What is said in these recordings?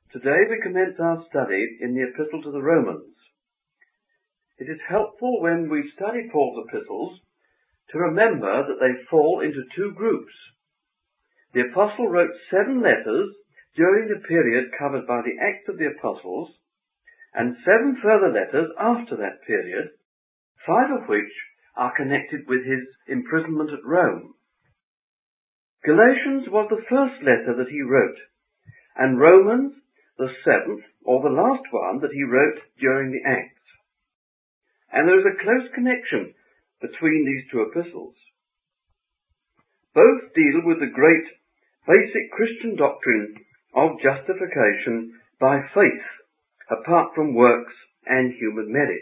Today we commence our study in the Epistle to the Romans. It is helpful when we study Paul's epistles to remember that they fall into two groups. The Apostle wrote 7 letters during the period covered by the Acts of the Apostles, and 7 further letters after that period, 5 of which are connected with his imprisonment at Rome. Galatians was the first letter that he wrote, and Romans the 7th, or the last one, that he wrote during the Acts. And there is a close connection between these two epistles. Both deal with the great basic Christian doctrine of justification by faith, apart from works and human merit.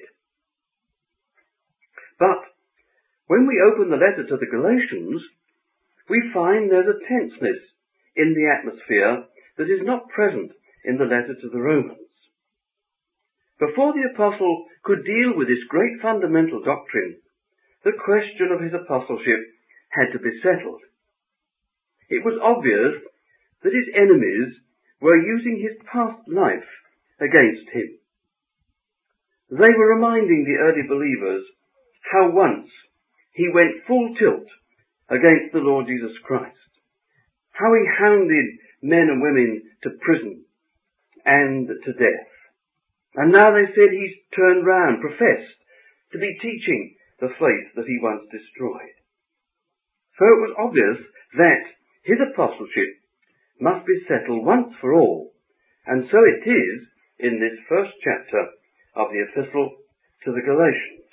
But when we open the letter to the Galatians, we find there's a tenseness in the atmosphere that is not present in the letter to the Romans. Before the apostle could deal with this great fundamental doctrine, the question of his apostleship had to be settled. It was obvious that his enemies were using his past life against him. They were reminding the early believers how once he went full tilt against the Lord Jesus Christ, how he hounded men and women to prison and to death. And now they said he's turned round, professed to be teaching the faith that he once destroyed. So it was obvious that his apostleship must be settled once for all, and so it is in this first chapter of the Epistle to the Galatians.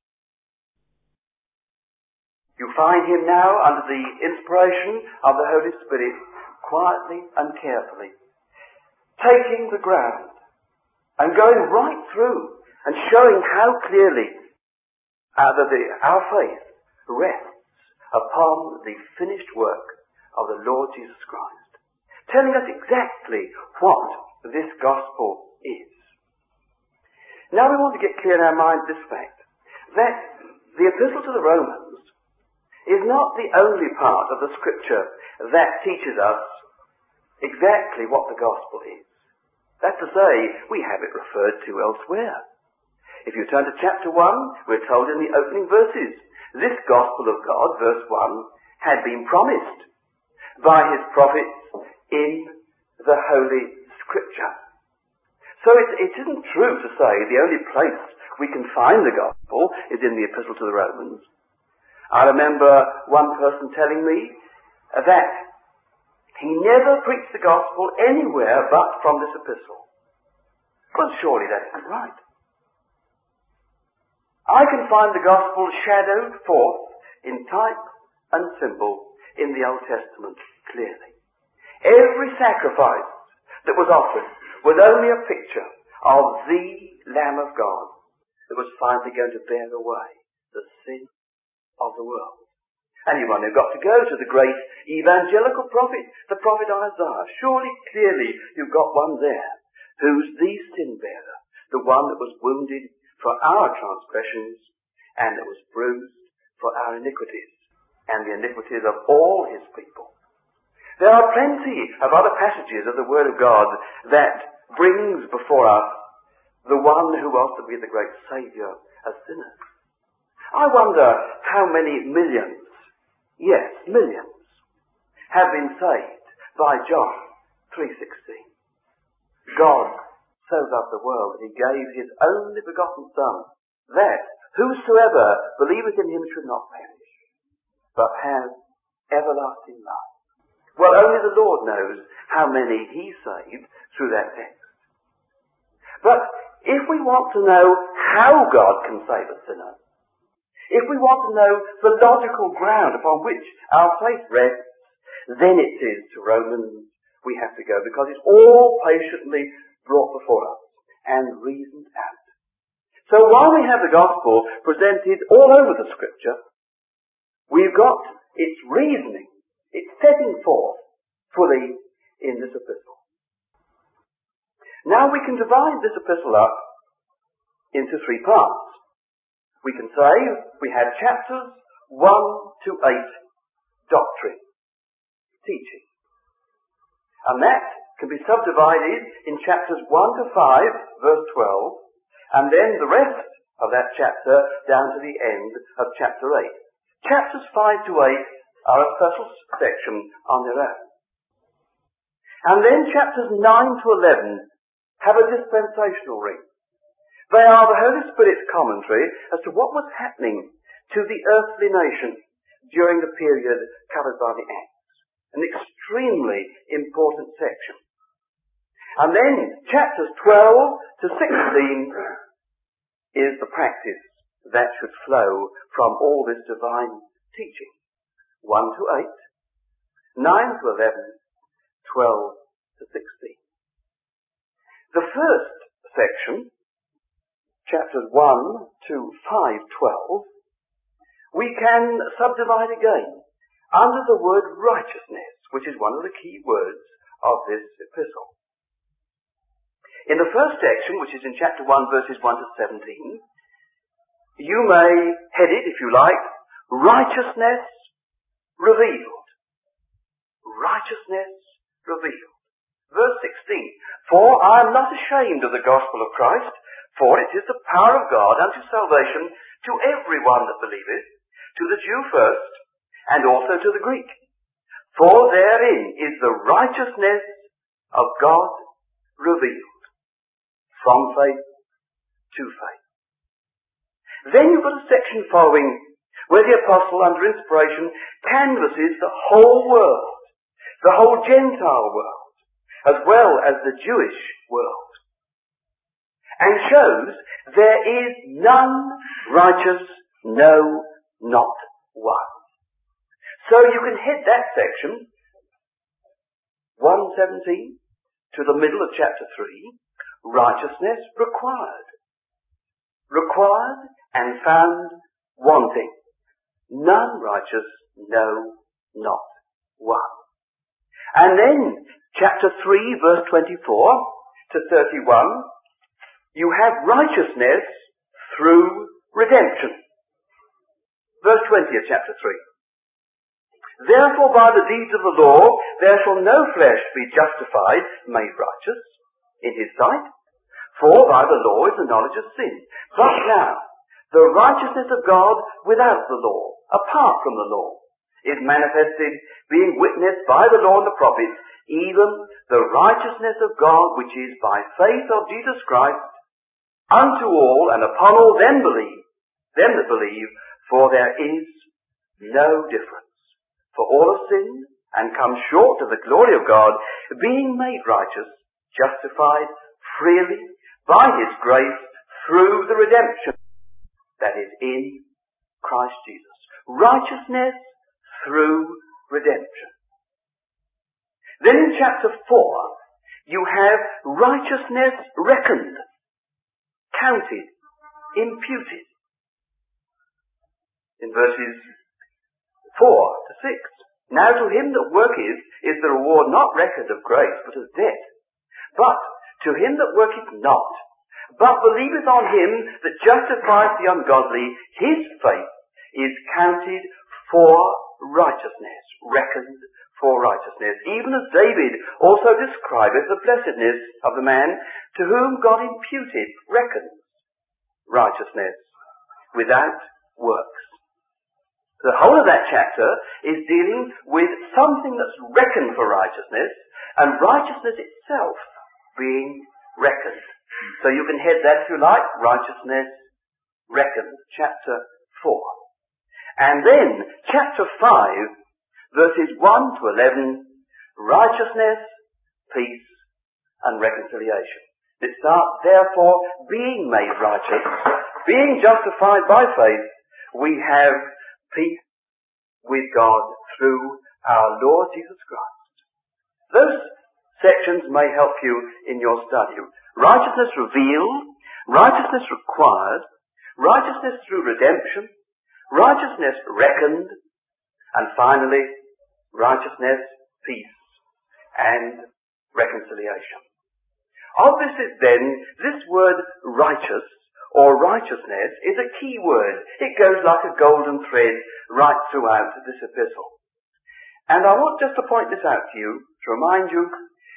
You find him now under the inspiration of the Holy Spirit, quietly and carefully, taking the ground and going right through and showing how clearly our faith rests upon the finished work of the Lord Jesus Christ, telling us exactly what this gospel is. Now we want to get clear in our minds this fact, that the Epistle to the Romans is not the only part of the Scripture that teaches us exactly what the gospel is. That's to say, we have it referred to elsewhere. If you turn to chapter 1, we're told in the opening verses, this gospel of God, verse 1, had been promised by his prophets in the Holy Scripture. So it isn't true to say the only place we can find the gospel is in the Epistle to the Romans. I remember one person telling me that he never preached the gospel anywhere but from this epistle. Well, surely that isn't right. I can find the gospel shadowed forth in type and symbol in the Old Testament clearly. Every sacrifice that was offered was only a picture of the Lamb of God that was finally going to bear away the sin of the world. And you've only got to go to the great evangelical prophet, the prophet Isaiah. Surely, clearly, you've got one there who's the sin bearer, the one that was wounded for our transgressions and that was bruised for our iniquities and the iniquities of all his people. There are plenty of other passages of the Word of God that brings before us the one who was to be the great Saviour of sinners. I wonder how many millions, yes, millions, have been saved by John 3:16. God so loved the world that he gave his only begotten Son, that whosoever believeth in him should not perish, but have everlasting life. Well, only the Lord knows how many he saved through that text. But if we want to know how God can save a sinner, if we want to know the logical ground upon which our faith rests, then it is to Romans we have to go, because it's all patiently brought before us and reasoned out. So while we have the gospel presented all over the Scripture, we've got its reasoning, its setting forth fully in this epistle. Now we can divide this epistle up into 3 parts. We can say we have chapters 1 to 8, doctrine, teaching. And that can be subdivided in chapters 1 to 5, verse 12, and then the rest of that chapter down to the end of chapter 8. Chapters 5 to 8 are a special section on their own. And then chapters 9 to 11 have a dispensational ring. They are the Holy Spirit's commentary as to what was happening to the earthly nation during the period covered by the Acts. An extremely important section. And then chapters 12 to 16 is the practice that should flow from all this divine teaching. 1 to 8, 9 to 11, 12 to 16. The first section, chapters 1 to 5:12, we can subdivide again under the word righteousness, which is one of the key words of this epistle. In the first section, which is in chapter 1, verses 1 to 17, you may head it, if you like, righteousness revealed. Righteousness revealed. Verse 16, for I am not ashamed of the gospel of Christ, for it is the power of God unto salvation to everyone that believeth, to the Jew first, and also to the Greek. For therein is the righteousness of God revealed, from faith to faith. Then you've got a section following where the apostle, under inspiration, canvasses the whole world, the whole Gentile world, as well as the Jewish world, and shows there is none righteous, no, not one. So you can head that section, 1:17, to the middle of chapter 3, righteousness required. Required and found wanting. None righteous, no, not one. And then, chapter 3, verse 24 to 31, you have righteousness through redemption. Verse 20 of chapter 3. Therefore by the deeds of the law there shall no flesh be justified, made righteous, in his sight, for by the law is the knowledge of sin. But now, the righteousness of God without the law, apart from the law, is manifested, being witnessed by the law and the prophets, even the righteousness of God which is by faith of Jesus Christ, unto all and upon all them that believe, for there is no difference. For all have sinned and come short of the glory of God, being made righteous, justified freely by his grace through the redemption that is in Christ Jesus. Righteousness through redemption. Then in chapter 4, you have righteousness reckoned, counted, imputed. In verses 4 to 6. Now to him that worketh is the reward not reckoned of grace, but of debt. But to him that worketh not, but believeth on him that justifieth the ungodly, his faith is counted for righteousness, reckoned for righteousness. Even as David also describeth the blessedness of the man to whom God imputed, reckoned, righteousness without works. The whole of that chapter is dealing with something that's reckoned for righteousness, and righteousness itself being reckoned. So you can head that, if you like, righteousness reckoned, chapter 4. And then, chapter 5, verses 1 to 11, righteousness, peace, and reconciliation. It starts, therefore, being made righteous, being justified by faith, we have peace with God through our Lord Jesus Christ. Those sections may help you in your study. Righteousness revealed, righteousness required, righteousness through redemption, righteousness reckoned, and finally, righteousness, peace, and reconciliation. Of this is then, this word righteous, or righteousness, is a key word. It goes like a golden thread right throughout this epistle. And I want just to point this out to you, to remind you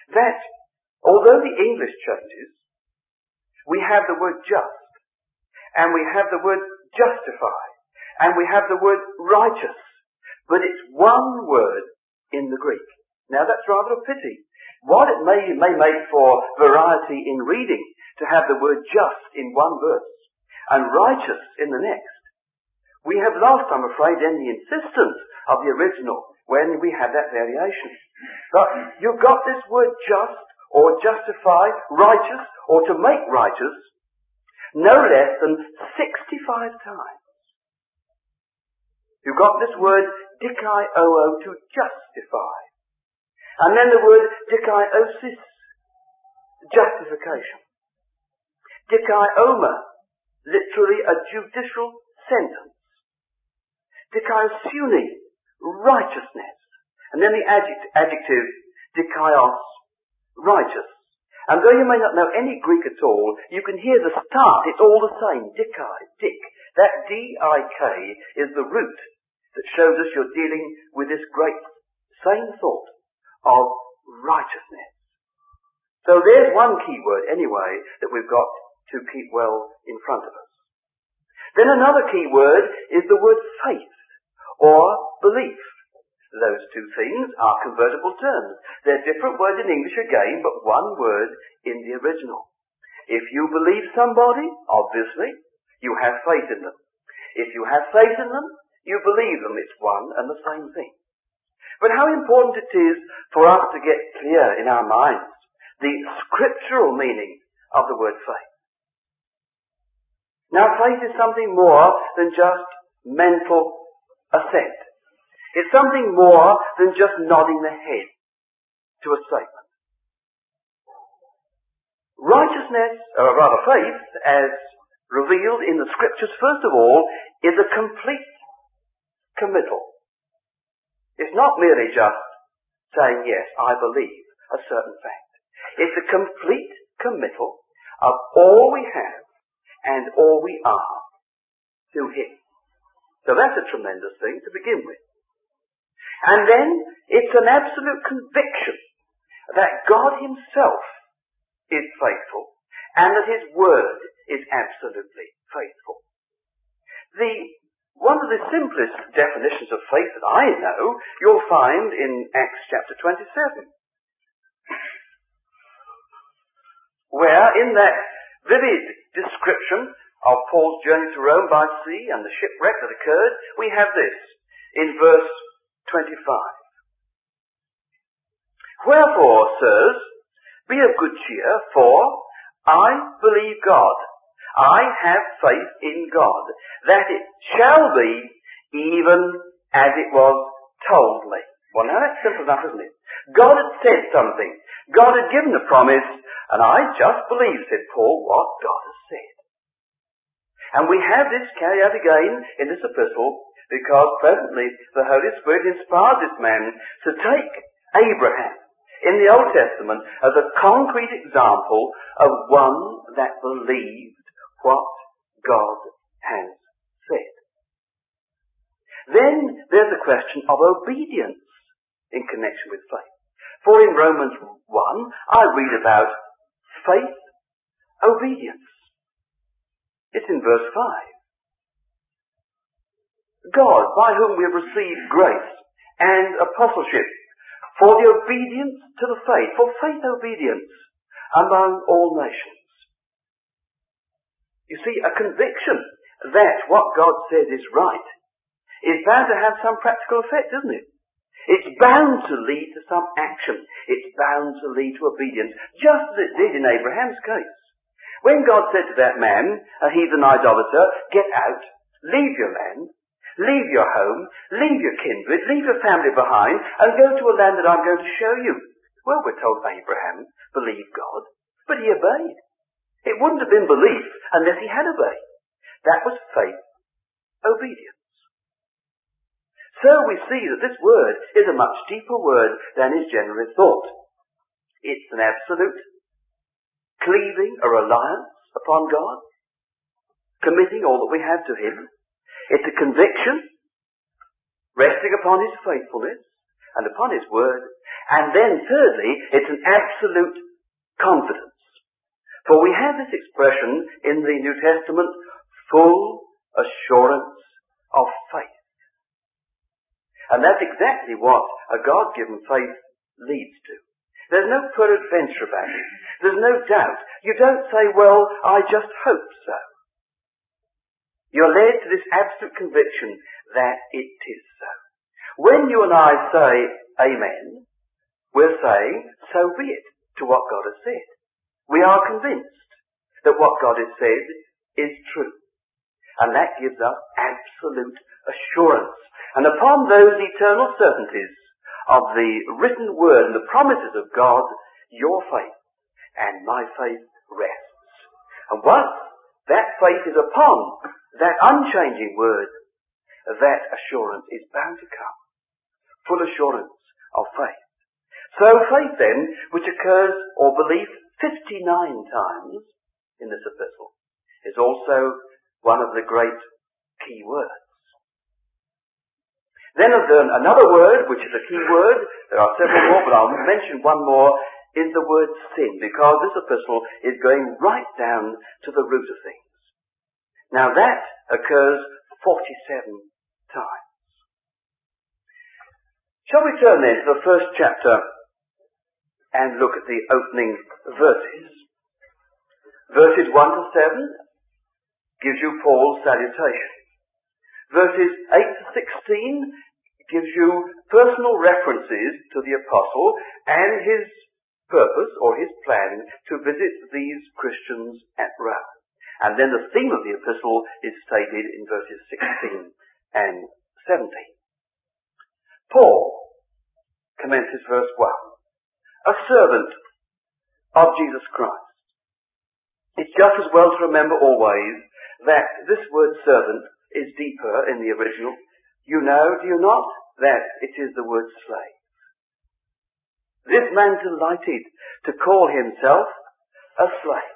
that although the English changes, we have the word just, and we have the word justify, and we have the word righteous, but it's one word in the Greek. Now that's rather a pity. While it may make for variety in reading to have the word just in one verse and righteous in the next, we have lost, I'm afraid, then the insistence of the original when we have that variation. But you've got this word just, or justify, righteous, or to make righteous, no less than 65 times. You've got this word dikaio, to justify. And then the word dikaiosis, justification. Dikaioma, literally a judicial sentence. Dikaiosune, righteousness. And then the adjective dikaios, righteous. And though you may not know any Greek at all, you can hear the start. It's all the same. Dikai, dik. That D-I-K is the root that shows us you're dealing with this great same thought of righteousness. So there's one key word anyway that we've got to keep well in front of us. Then another key word is the word faith or belief. Those two things are convertible terms. They're different words in English again, but one word in the original. If you believe somebody, obviously, you have faith in them. If you have faith in them, you believe them. It's one and the same thing. But how important it is for us to get clear in our minds the scriptural meaning of the word faith. Now, faith is something more than just mental assent. It's something more than just nodding the head to a statement. Righteousness, or rather faith, as revealed in the scriptures, first of all, is a complete committal. It's not merely just saying, yes, I believe a certain fact. It's a complete committal of all we have and all we are to Him. So that's a tremendous thing to begin with. And then it's an absolute conviction that God Himself is faithful and that His Word is absolutely faithful. One of the simplest definitions of faith that I know you'll find in Acts chapter 27, where in that vivid description of Paul's journey to Rome by sea and the shipwreck that occurred, we have this in verse 25. Wherefore, sirs, be of good cheer, for I believe God. I have faith in God, that it shall be even as it was told me. Well, now that's simple enough, isn't it? God had said something. God had given a promise, and I just believe, said Paul, what God has said. And we have this carried out again in this epistle, because presently the Holy Spirit inspired this man to take Abraham in the Old Testament as a concrete example of one that believed what God has said. Then there's the question of obedience in connection with faith. For in Romans 1, I read about faith, obedience. It's in verse 5. God, by whom we have received grace and apostleship, for the obedience to the faith, for faith obedience among all nations. You see, a conviction that what God says is right is bound to have some practical effect, isn't it? It's bound to lead to some action. It's bound to lead to obedience, just as it did in Abraham's case. When God said to that man, a heathen idolater, get out, leave your land, leave your home, leave your kindred, leave your family behind, and go to a land that I'm going to show you. Well, we're told Abraham believed God, but he obeyed. It wouldn't have been belief unless he had obeyed. That was faith, obedience. So we see that this word is a much deeper word than is generally thought. It's an absolute cleaving, a reliance upon God, committing all that we have to Him. It's a conviction, resting upon His faithfulness, and upon his word. And then thirdly, it's an absolute confidence. For we have this expression in the New Testament, full assurance of faith. And that's exactly what a God-given faith leads to. There's no peradventure about it. There's no doubt. You don't say, well, I just hope so. You're led to this absolute conviction that it is so. When you and I say amen, we're saying, so be it, to what God has said. We are convinced that what God has said is true. And that gives us absolute assurance. And upon those eternal certainties of the written word and the promises of God, your faith and my faith rests. And once that faith is upon that unchanging word, that assurance is bound to come. Full assurance of faith. So faith then, which occurs, or belief, 59 times in this epistle, is also one of the great key words. Then another word, which is a key word, there are several more, but I'll mention one more, is the word sin, because this epistle is going right down to the root of things. Now that occurs 47 times. Shall we turn then to the first chapter and look at the opening verses? Verses 1 to 7 gives you Paul's salutation. Verses 8 to 16 gives you personal references to the apostle and his purpose or his plan to visit these Christians at Rome. And then the theme of the epistle is stated in verses 16 and 17. Paul commences verse 1. A servant of Jesus Christ. It's just as well to remember always that this word servant is deeper in the original. You know, do you not, that it is the word slave. This man delighted to call himself a slave.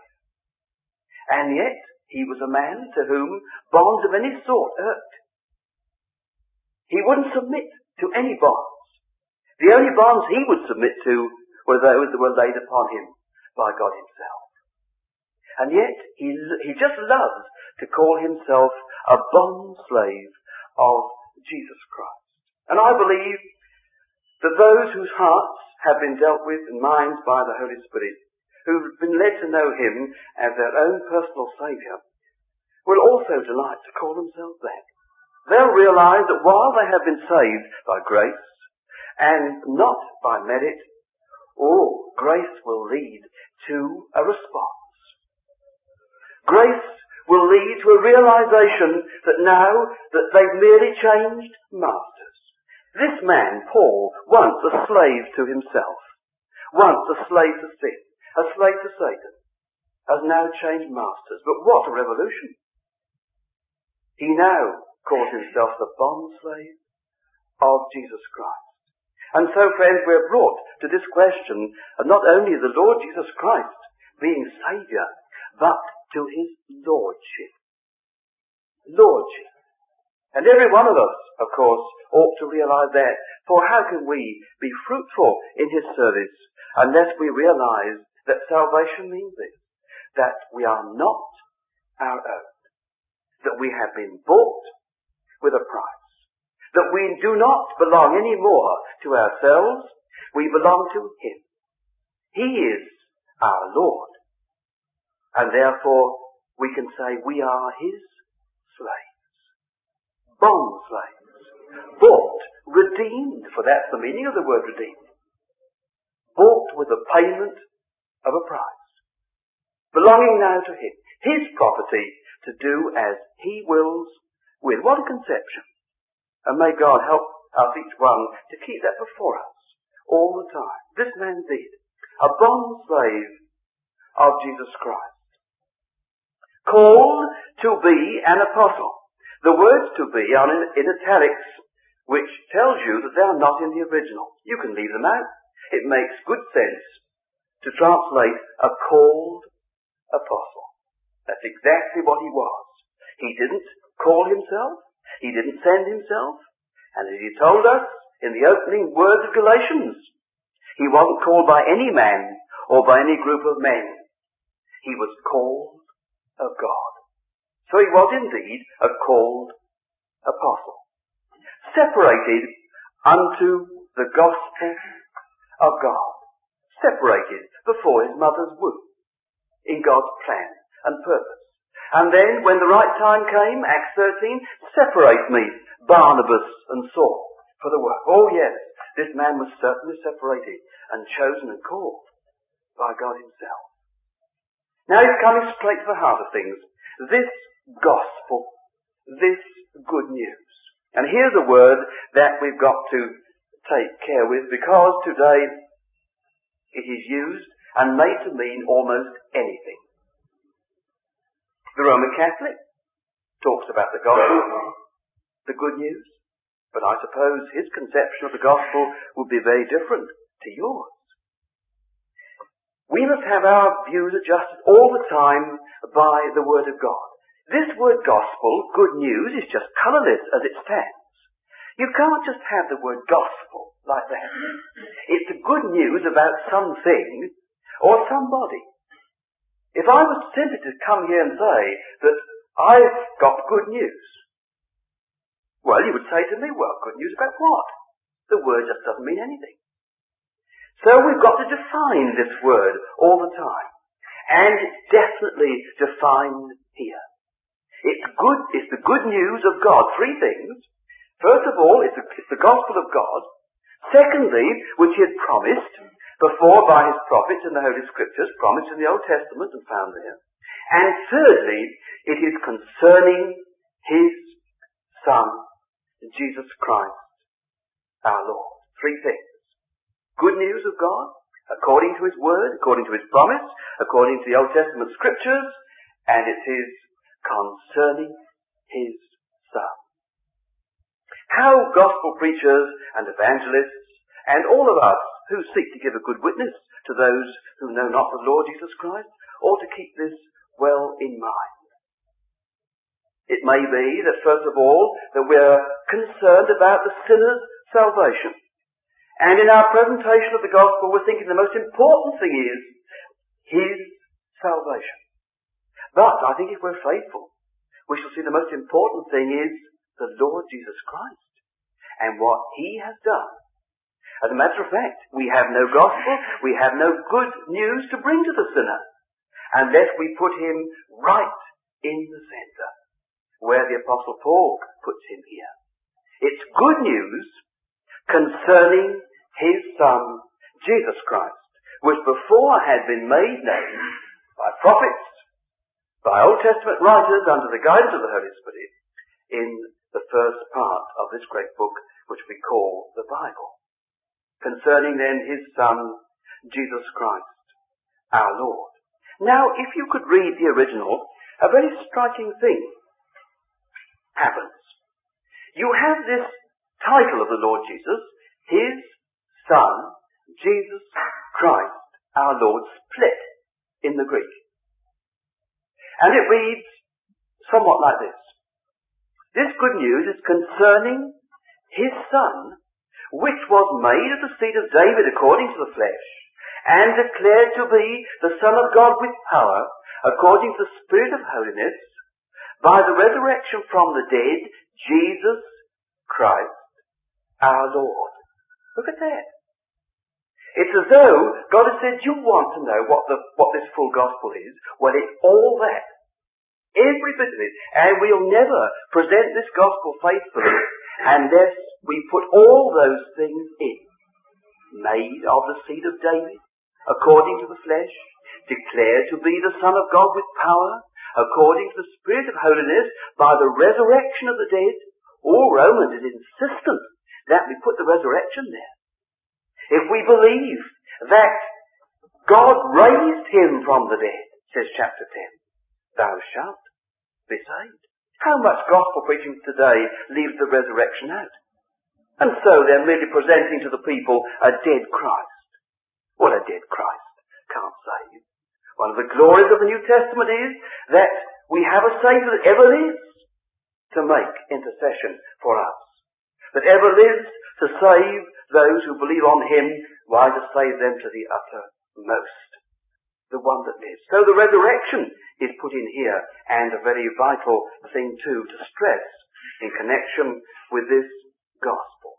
And yet, he was a man to whom bonds of any sort irked. He wouldn't submit to any bonds. The only bonds he would submit to were those that were laid upon him by God himself. And yet, he just loves to call himself a bond slave of Jesus Christ. And I believe that those whose hearts have been dealt with and minds by the Holy Spirit, who've been led to know him as their own personal Saviour, will also delight to call themselves that. They'll realize that while they have been saved by grace and not by merit, grace will lead to a response. Grace will lead to a realization that now that they've merely changed masters. This man, Paul, once a slave to himself, once a slave to sin, a slave to Satan, has now changed masters. But what a revolution! He now calls himself the bond slave of Jesus Christ. And so, friends, we're brought to this question of not only the Lord Jesus Christ being Saviour, but to his Lordship. Lordship. And every one of us, of course, ought to realize that. For how can we be fruitful in his service unless we realize that salvation means this, that we are not our own, that we have been bought with a price, that we do not belong any more to ourselves, we belong to him. He is our Lord, and therefore we can say we are his slaves, bond slaves, bought, redeemed, for that's the meaning of the word redeemed, bought with the payment of a price, belonging now to him, his property, to do as he wills with. What a conception. And may God help us each one to keep that before us all the time. This man did. A bond slave of Jesus Christ. Called to be an apostle. The words to be are in italics, which tells you that they are not in the original. You can leave them out. It makes good sense to translate a called apostle. That's exactly what he was. He didn't call himself. He didn't send himself. And as he told us in the opening words of Galatians. He wasn't called by any man or by any group of men. He was called of God. So he was indeed a called apostle, separated unto the gospel of God, separated before his mother's womb in God's plan and purpose. And then, when the right time came, Acts 13, separate me, Barnabas and Saul, for the work. Oh yes, this man was certainly separated and chosen and called by God himself. Now he's coming straight to the heart of things. This gospel, this good news. And here's a word that we've got to take care with, because today it is used and made to mean almost anything. The Roman Catholic talks about the gospel, the good news, but I suppose his conception of the gospel would be very different to yours. We must have our views adjusted all the time by the Word of God. This word gospel, good news, is just colourless as it stands. You can't just have the word gospel like that. It's good news about something or somebody. If I was simply to come here and say that I've got good news, well, you would say to me, well, good news about what? The word just doesn't mean anything. So we've got to define this word all the time. And it's definitely defined here. It's the good news of God. Three things. First of all, it's the gospel of God. Secondly, which he had promised before by his prophets in the Holy Scriptures, promised in the Old Testament and found there. And thirdly, it is concerning his Son, Jesus Christ, our Lord. Three things. Good news of God, according to his word, according to his promise, according to the Old Testament Scriptures, and it is concerning his Son. How gospel preachers and evangelists and all of us who seek to give a good witness to those who know not the Lord Jesus Christ ought to keep this well in mind. It may be that first of all that we're concerned about the sinner's salvation. And in our presentation of the gospel we're thinking the most important thing is his salvation. But I think if we're faithful, we shall see the most important thing is the Lord Jesus Christ and what he has done. As a matter of fact, we have no gospel, we have no good news to bring to the sinner unless we put him right in the centre, where the Apostle Paul puts him here. It's good news concerning his Son, Jesus Christ, which before had been made known by prophets, by Old Testament writers under the guidance of the Holy Spirit in the first part of this great book which we call the Bible. Concerning then his Son, Jesus Christ, our Lord. Now, if you could read the original, a very striking thing happens. You have this title of the Lord Jesus, his Son, Jesus Christ, our Lord, split in the Greek. And it reads somewhat like this. This good news is concerning his Son, which was made of the seed of David according to the flesh, and declared to be the Son of God with power, according to the Spirit of holiness, by the resurrection from the dead, Jesus Christ, our Lord. Look at that. It's as though God has said, you want to know what this full gospel is? Well, it's all that. Every bit of it. And we'll never present this gospel faithfully unless we put all those things in. Made of the seed of David, according to the flesh, declared to be the Son of God with power, according to the Spirit of holiness, by the resurrection of the dead. All Romans is insistent that we put the resurrection there. If we believe that God raised him from the dead, says chapter 10, thou shalt be saved. How much gospel preaching today leaves the resurrection out? And so they're merely presenting to the people a dead Christ. Well, a dead Christ can't save. One of the glories of the New Testament is that we have a Saviour that ever lives to make intercession for us. that ever lives to save those who believe on him, why, to save them to the uttermost. The one that lives. So the resurrection is put in here, and a very vital thing too to stress in connection with this gospel.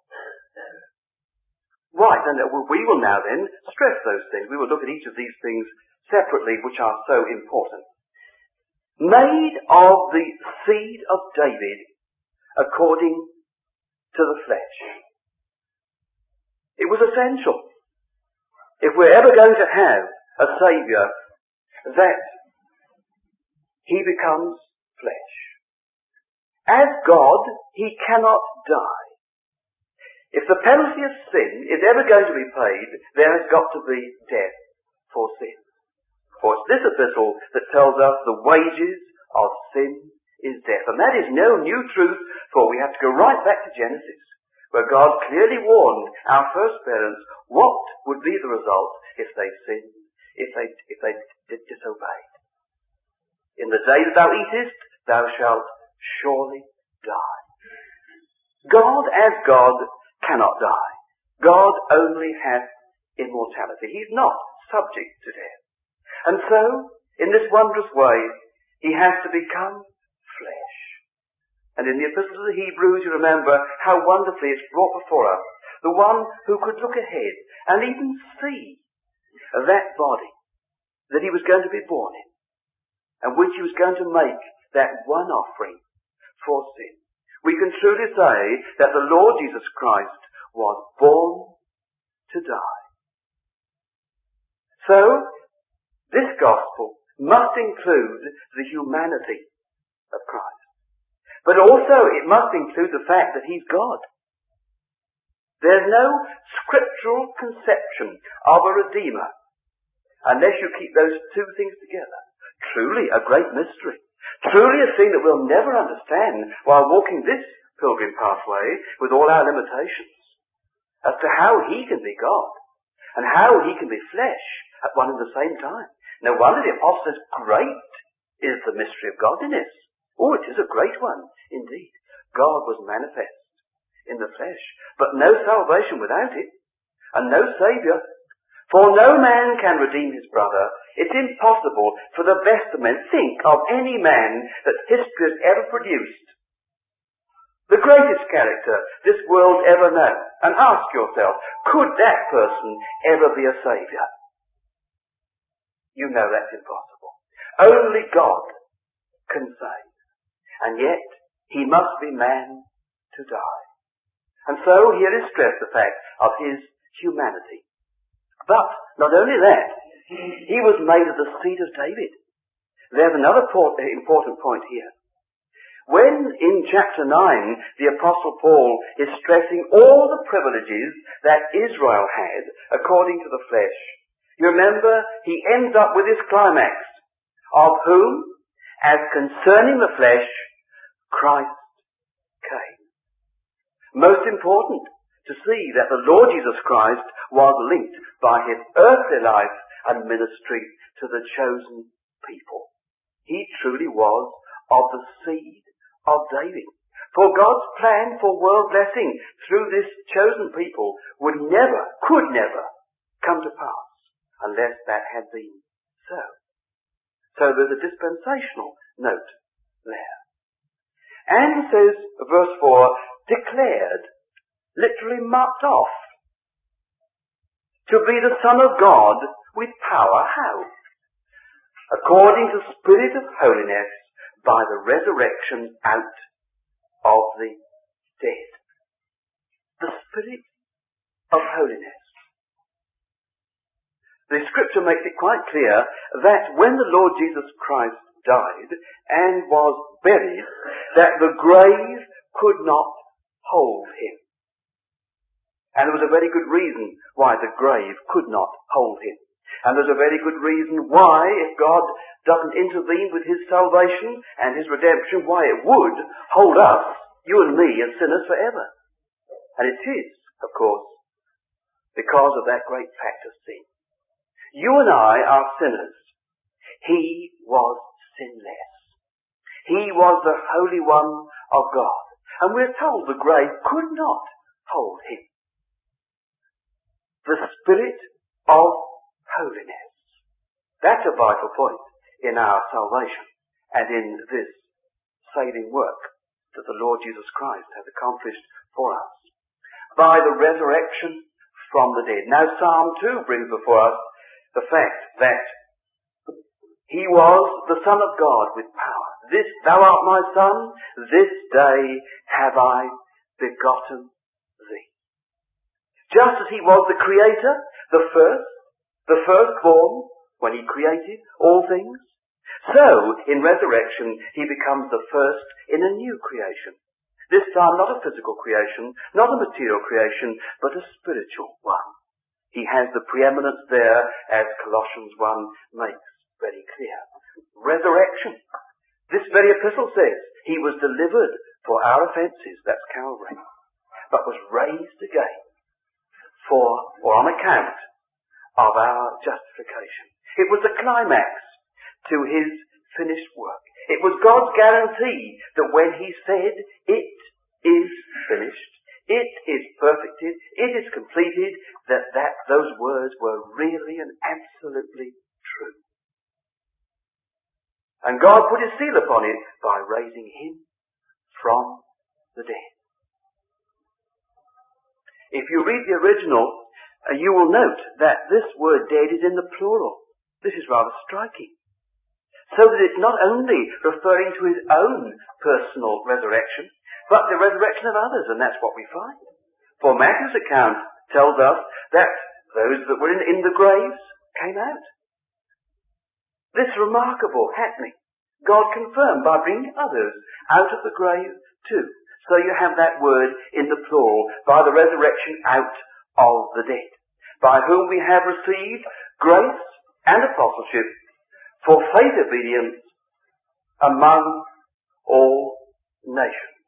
Right, and we will now then stress those things. We will look at each of these things separately, which are so important. Made of the seed of David according to the flesh. It was essential, if we're ever going to have a Saviour, that he becomes flesh. As God, he cannot die. If the penalty of sin is ever going to be paid, there has got to be death for sin. For it's this epistle that tells us the wages of sin is death. And that is no new truth, for we have to go right back to Genesis, where God clearly warned our first parents what would be the result if they sinned, if they disobeyed. In the day that thou eatest, thou shalt surely die. God, as God, cannot die. God only has immortality. He's not subject to death. And so, in this wondrous way, he has to become flesh. And in the Epistle to the Hebrews, you remember how wonderfully it's brought before us, the one who could look ahead and even see that body that he was going to be born in, and which he was going to make that one offering for sin. We can truly say that the Lord Jesus Christ was born to die. So, this gospel must include the humanity of Christ. But also it must include the fact that he's God. There's no scriptural conception of a Redeemer unless you keep those two things together. Truly a great mystery. Truly a thing that we'll never understand while walking this pilgrim pathway with all our limitations, as to how he can be God and how he can be flesh at one and the same time. No wonder the apostle says, great is the mystery of godliness. Oh, it is a great one indeed. God was manifest in the flesh, but no salvation without it, and no Saviour. For no man can redeem his brother. It's impossible for the best of men. Think of any man that history has ever produced, the greatest character this world ever known, and ask yourself, could that person ever be a Saviour? You know that's impossible. Only God can save. And yet, he must be man to die. And so here is stressed the fact of his humanity. But not only that, he was made of the seed of David. There's another important point here. When in chapter 9 the Apostle Paul is stressing all the privileges that Israel had according to the flesh, you remember he ends up with this climax, of whom, as concerning the flesh, Christ came. Most important to see that the Lord Jesus Christ was linked by his earthly life and ministry to the chosen people. He truly was of the seed of David. For God's plan for world blessing through this chosen people could never come to pass unless that had been so. So there's a dispensational note there. And says, verse 4, declared, literally marked off, to be the Son of God with power. How? According to the Spirit of holiness, by the resurrection out of the dead. The Spirit of holiness. The Scripture makes it quite clear that when the Lord Jesus Christ died and was buried, that the grave could not hold him. And there was a very good reason why the grave could not hold him. And there's a very good reason why, if God doesn't intervene with his salvation and his redemption, why it would hold us, you and me, as sinners forever. And it is, of course, because of that great fact of sin. You and I are sinners. He was sinless. He was the Holy One of God. And we're told the grave could not hold him. The Spirit of holiness. That's a vital point in our salvation and in this saving work that the Lord Jesus Christ has accomplished for us. By the resurrection from the dead. Now Psalm 2 brings before us the fact that he was the Son of God with power. This, thou art my Son, this day have I begotten thee. Just as he was the Creator, the firstborn, when he created all things, so in resurrection he becomes the first in a new creation. This time not a physical creation, not a material creation, but a spiritual one. He has the preeminence there, as Colossians 1 makes very clear. Resurrection. This very epistle says he was delivered for our offences, that's Calvary, but was raised again or on account of our justification. It was the climax to his finished work. It was God's guarantee that when he said, it is finished, it is perfected, it is completed, that those words were really and absolutely true. And God put his seal upon it by raising him from the dead. If you read the original, you will note that this word dead is in the plural. This is rather striking. So that it's not only referring to his own personal resurrection, but the resurrection of others, and that's what we find. For Matthew's account tells us that those that were in the graves came out. This remarkable happening, God confirmed by bringing others out of the grave too. So you have that word in the plural, by the resurrection out of the dead, by whom we have received grace and apostleship for faith obedience among all nations.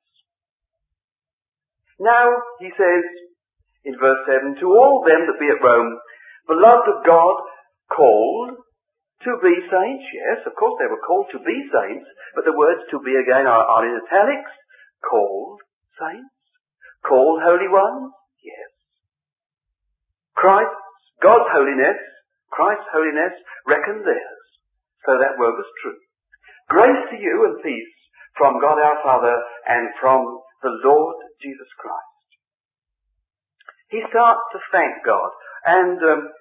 Now, he says in verse 7, to all them that be at Rome, beloved of God, called to be saints. Yes, of course they were called to be saints, but the words to be again are in italics. Called saints? Called holy ones? Yes. God's holiness, Christ's holiness, reckoned theirs. So that word was true. Grace to you and peace from God our Father and from the Lord Jesus Christ. He starts to thank God, and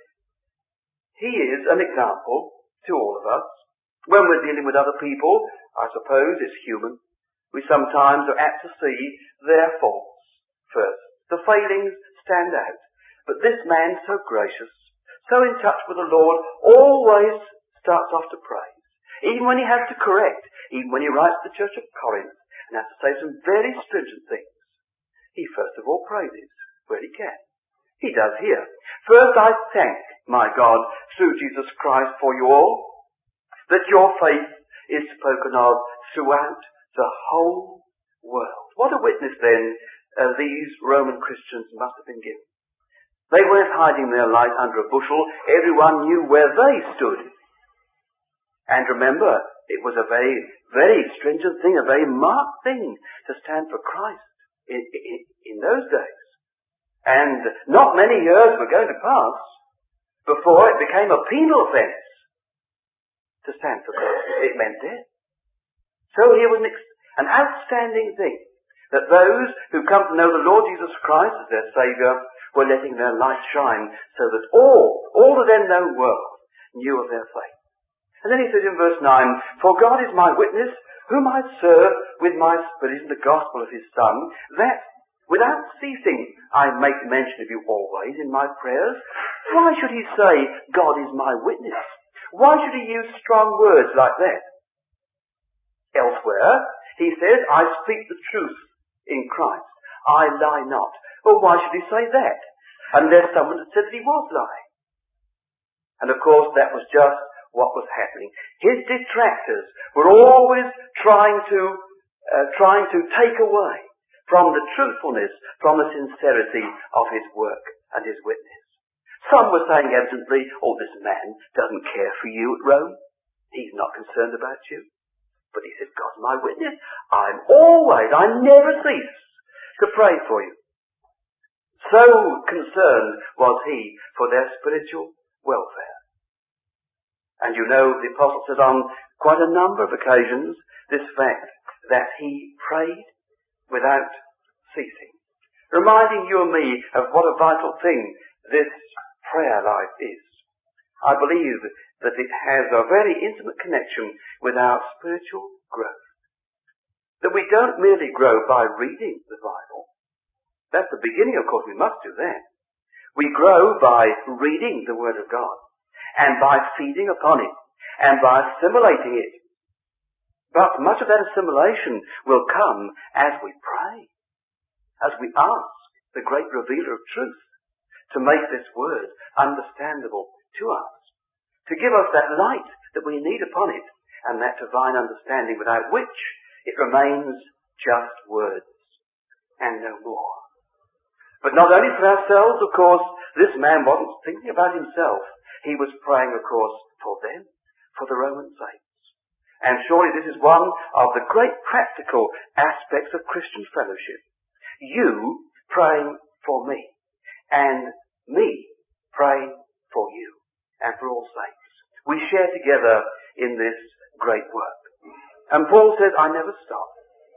he is an example to all of us. When we're dealing with other people, I suppose it's human. We sometimes are apt to see their faults first. The failings stand out. But this man, so gracious, so in touch with the Lord, always starts off to praise. Even when he has to correct, even when he writes to the church of Corinth and has to say some very stringent things, he first of all praises where he can. He does here. First I thank my God through Jesus Christ for you all, that your faith is spoken of throughout the whole world. What a witness then these Roman Christians must have been given. They weren't hiding their light under a bushel. Everyone knew where they stood. And remember, it was a very, very stringent thing, a very marked thing to stand for Christ in those days. And not many years were going to pass before it became a penal offence to stand for Christ. It meant death. So here was an outstanding thing, that those who come to know the Lord Jesus Christ as their Saviour were letting their light shine, so that all the then known world knew of their faith. And then he says in verse 9, for God is my witness, whom I serve with my spirit in the gospel of his Son, that without ceasing I make mention of you always in my prayers. Why should he say, God is my witness? Why should he use strong words like that? Elsewhere, he says, I speak the truth in Christ. I lie not. Well, why should he say that? Unless someone had said that he was lying. And of course, that was just what was happening. His detractors were always trying to take away from the truthfulness, from the sincerity of his work and his witness. Some were saying evidently, this man doesn't care for you at Rome. He's not concerned about you. But he said, God's my witness. I never cease to pray for you. So concerned was he for their spiritual welfare. And you know, the apostle said on quite a number of occasions this fact that he prayed without ceasing. Reminding you and me of what a vital thing this prayer life is. I believe that it has a very intimate connection with our spiritual growth. That we don't merely grow by reading the Bible. That's the beginning, of course, we must do that. We grow by reading the Word of God, and by feeding upon it, and by assimilating it. But much of that assimilation will come as we pray, as we ask the great revealer of truth to make this Word understandable to us, to give us that light that we need upon it, and that divine understanding without which it remains just words and no more. But not only for ourselves, of course, this man wasn't thinking about himself. He was praying, of course, for them, for the Roman saints. And surely this is one of the great practical aspects of Christian fellowship. You praying for me, and me praying for you, and for all saints. We share together in this great work. And Paul says, I never stop.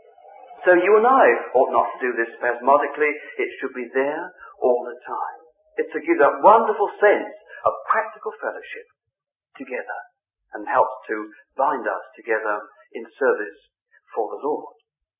So you and I ought not to do this spasmodically. It should be there all the time. It's to give that wonderful sense of practical fellowship together, and helps to bind us together in service for the Lord.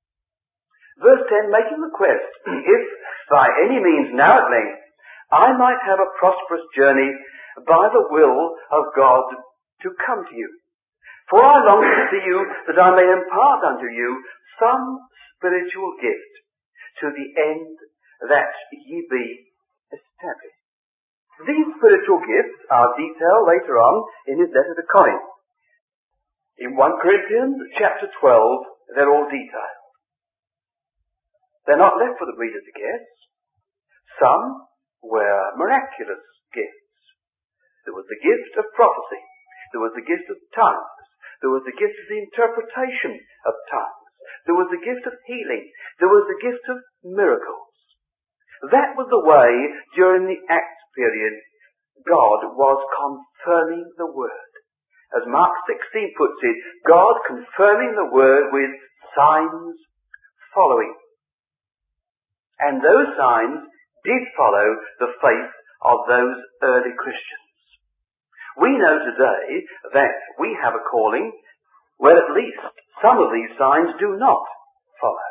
Verse 10, making request, if by any means now at length I might have a prosperous journey by the will of God to come to you. For I long to see you, that I may impart unto you some spiritual gift, to the end that ye be established. These spiritual gifts are detailed later on in his letter to Corinth. In 1 Corinthians chapter 12, they're all detailed. They're not left for the reader to guess. Some were miraculous gifts. There was the gift of prophecy. There was the gift of tongues. There was the gift of the interpretation of tongues. There was the gift of healing. There was the gift of miracles. That was the way, during the Acts period, God was confirming the Word. As Mark 16 puts it, God confirming the Word with signs following. And those signs did follow the faith of those early Christians. We know today that we have a calling where at least some of these signs do not follow.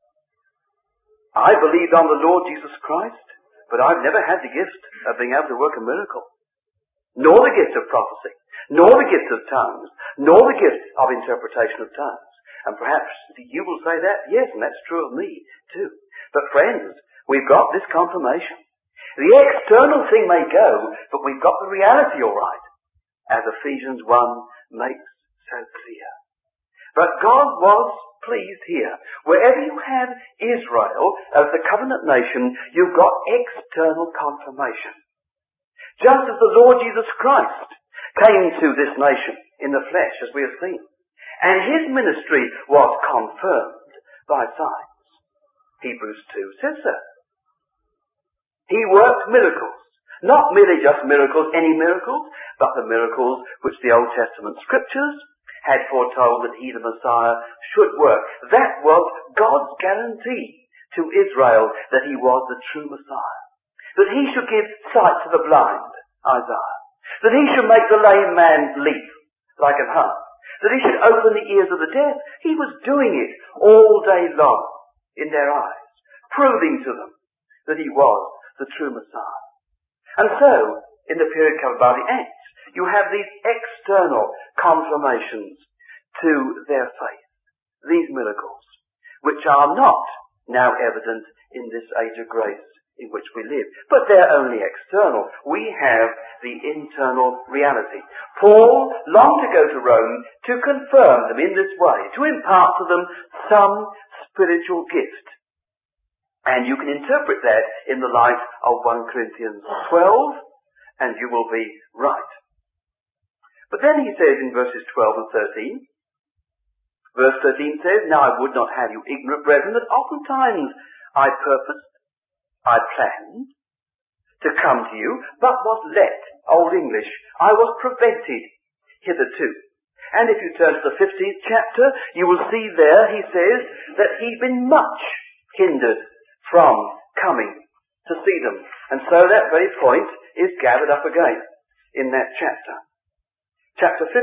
I believed on the Lord Jesus Christ, but I've never had the gift of being able to work a miracle, nor the gift of prophecy, nor the gift of tongues, nor the gift of interpretation of tongues. And perhaps you will say that, yes, and that's true of me too. But friends, we've got this confirmation. The external thing may go, but we've got the reality all right, as Ephesians 1 makes so clear. But God was pleased here. Wherever you have Israel as the covenant nation, you've got external confirmation. Just as the Lord Jesus Christ came to this nation in the flesh, as we have seen, and his ministry was confirmed by signs. Hebrews 2 says so. He worked miracles. Not merely just miracles, any miracles, but the miracles which the Old Testament scriptures had foretold that he, the Messiah, should work. That was God's guarantee to Israel that he was the true Messiah. That he should give sight to the blind, Isaiah. That he should make the lame man leap like an hart. That he should open the ears of the deaf. He was doing it all day long in their eyes, proving to them that he was the true Messiah. And so, in the period covered by the Acts, you have these external confirmations to their faith, these miracles, which are not now evident in this age of grace in which we live. But they're only external. We have the internal reality. Paul longed to go to Rome to confirm them in this way, to impart to them some spiritual gift. And you can interpret that in the light of 1 Corinthians 12, and you will be right. But then he says in verses 12 and 13, Verse 13 says, Now I would not have you ignorant, brethren, that oftentimes I purposed, I planned to come to you, but was let, Old English, I was prevented hitherto. And if you turn to the 15th chapter, you will see there he says that he'd been much hindered from coming to see them. And so that very point is gathered up again in that chapter. Chapter 15.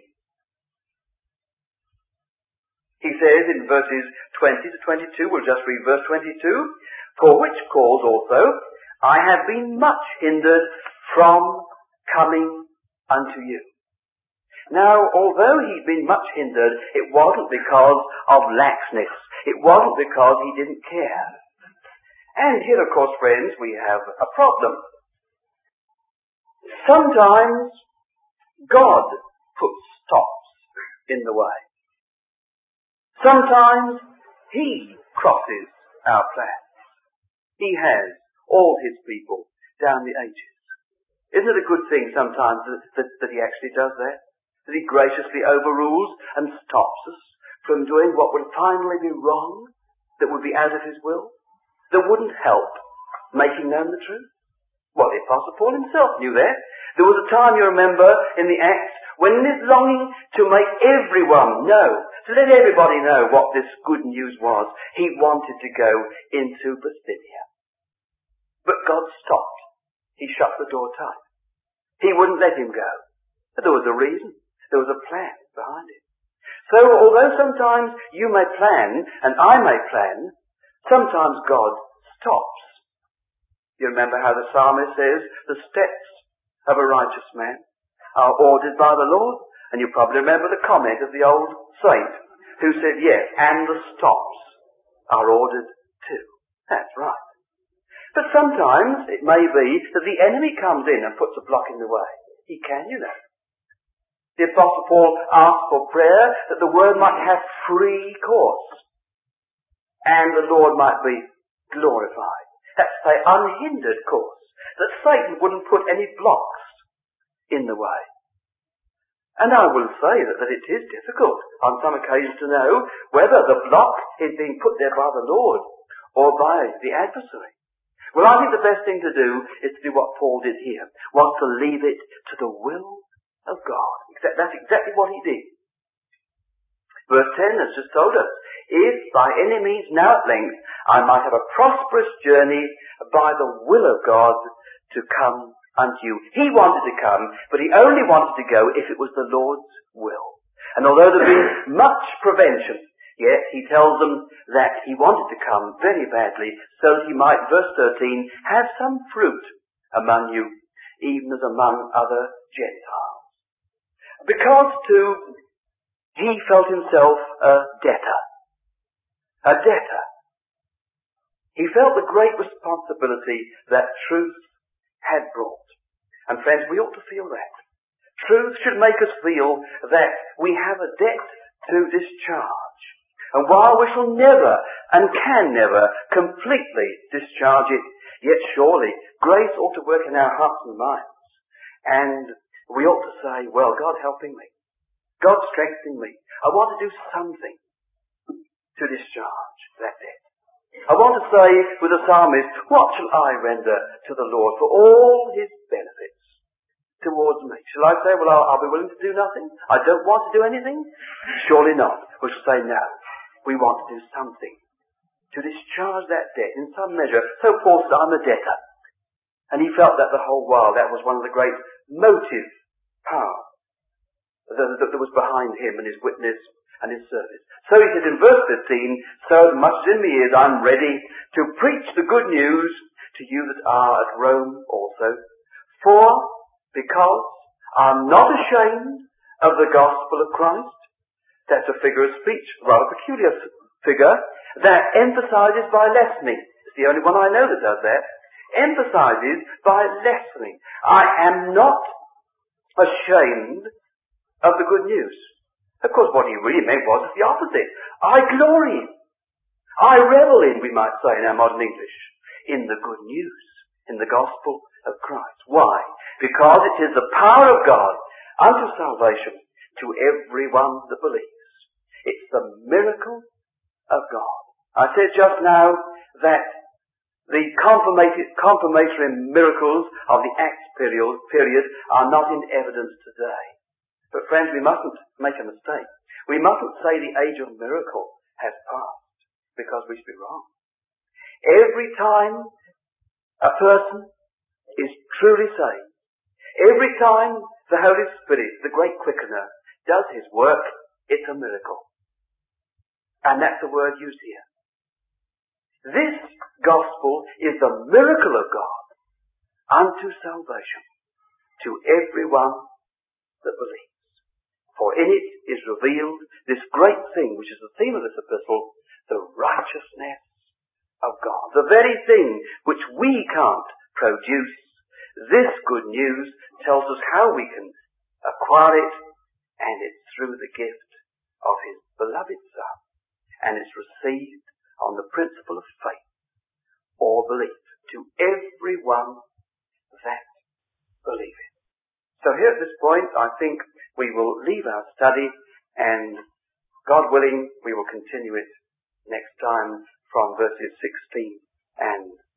He says in verses 20 to 22, we'll just read verse 22, For which cause also I have been much hindered from coming unto you. Now, although he'd been much hindered, it wasn't because of laxness. It wasn't because he didn't care. And here, of course, friends, we have a problem. Sometimes God puts stops in the way. Sometimes he crosses our plans. He has all his people down the ages. Isn't it a good thing sometimes that he actually does that? That he graciously overrules and stops us from doing what would finally be wrong, that would be out of his will, that wouldn't help making known the truth? Well, the Apostle Paul himself knew that. There was a time, you remember, in the Acts, when in his longing to make everyone know, to let everybody know what this good news was, he wanted to go into Bithynia. But God stopped. He shut the door tight. He wouldn't let him go. But there was a reason. There was a plan behind it. So, although sometimes you may plan, and I may plan, sometimes God stops. You remember how the psalmist says, the steps of a righteous man are ordered by the Lord. And you probably remember the comment of the old saint who said, yes, and the stops are ordered too. That's right. But sometimes it may be that the enemy comes in and puts a block in the way. He can, you know. The Apostle Paul asked for prayer that the word might have free course and the Lord might be glorified. That's the unhindered course, that Satan wouldn't put any blocks in the way. And I will say that it is difficult on some occasions to know whether the block is being put there by the Lord or by the adversary. Well, I think the best thing to do is to do what Paul did here, was to leave it to the will of God. That's exactly what he did. Verse 10 has just told us, if by any means now at length I might have a prosperous journey by the will of God to come unto you. He wanted to come, but he only wanted to go if it was the Lord's will. And although there had been much prevention, yet he tells them that he wanted to come very badly so that he might, verse 13, have some fruit among you, even as among other Gentiles. Because too, he felt himself a debtor. A debtor. He felt the great responsibility that truth had brought. And friends, we ought to feel that. Truth should make us feel that we have a debt to discharge. And while we shall never and can never completely discharge it, yet surely grace ought to work in our hearts and minds. And we ought to say, well, God helping me. God strengthening me. I want to do something to discharge that debt. I want to say with the psalmist, what shall I render to the Lord for all his benefits towards me? Shall I say, well, I'll be willing to do nothing? I don't want to do anything? Surely not. We shall say, no. We want to do something to discharge that debt in some measure. So Paul said, I'm a debtor. And he felt that the whole while. That was one of the great motive power that was behind him and his witness and his service. So he said in verse 15, so much as in me is, I'm ready to preach the good news to you that are at Rome also. Because I'm not ashamed of the gospel of Christ. That's a figure of speech, rather peculiar figure, that emphasizes by lessening. It's the only one I know that does that. Emphasizes by lessening. I am not ashamed of the good news. Of course, what he really meant was the opposite. I glory in, I revel in, we might say in our modern English, in the good news, in the gospel of Christ. Why? Because it is the power of God unto salvation to everyone that believes. It's the miracle of God. I said just now that the confirmatory miracles of the Acts period are not in evidence today. But friends, we mustn't make a mistake. We mustn't say the age of miracle has passed, because we should be wrong. Every time a person is truly saved, every time the Holy Spirit, the great quickener, does his work, it's a miracle. And that's the word used here. This gospel is the miracle of God unto salvation to everyone that believes. For in it is revealed this great thing, which is the theme of this epistle, the righteousness of God. The very thing which we can't produce. This good news tells us how we can acquire it, and it's through the gift of His beloved Son. And it's received on the principle of faith or belief to everyone that believeth. So here at this point, I think we will leave our study, and God willing, we will continue it next time from verses 16 and